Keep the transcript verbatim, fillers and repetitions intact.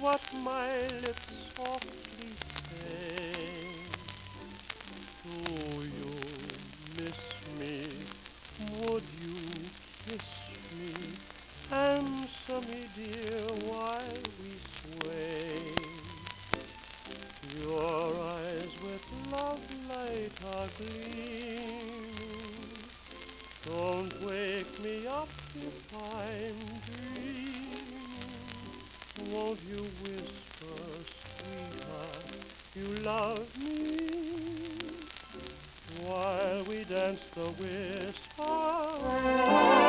what my lips softly say. Do you miss me? Would you kiss me? Answer me, dear, while we sway. Your eyes with love light are gleaming. Don't wake me up if I'm dreaming. Won't you whisper, sweetheart, you love me? While we dance the whisper.